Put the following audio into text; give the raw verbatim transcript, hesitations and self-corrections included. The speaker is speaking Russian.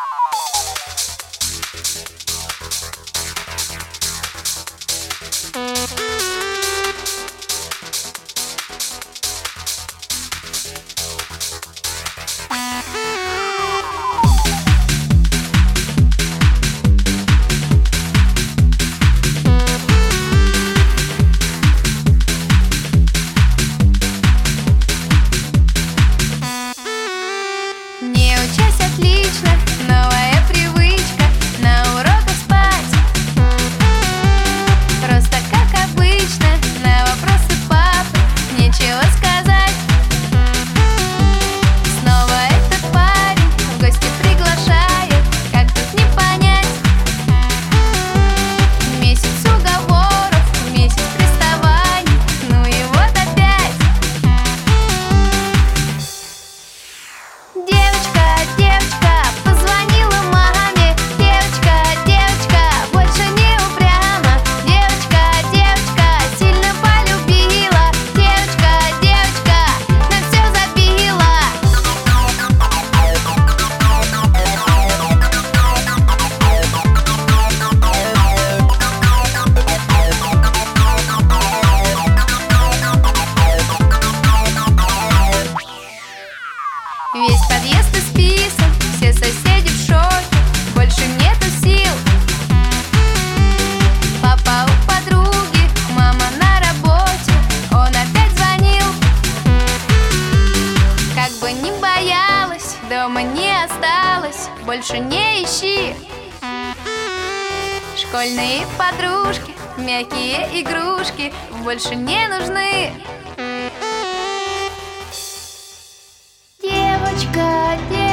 Не учась отлично, новая привычка на уроках спать. Просто как обычно, на вопросы папы нечего сказать. Снова этот парень в гости приглашает, как тут не понять? Месяц уговоров, месяц приставаний, ну и вот опять. Девочка, девочка, позвонила маме. Девочка, девочка, больше не упряма. Девочка, девочка, сильно полюбила. Девочка, девочка, на все забила. Весь подъезд исписан, все соседи в шоке, больше нету сил. Папа у подруги, мама на работе, он опять звонил. Как бы ни боялась, дома не осталось, больше не ищи. Школьные подружки, мягкие игрушки больше не нужны. Девочка, девочка.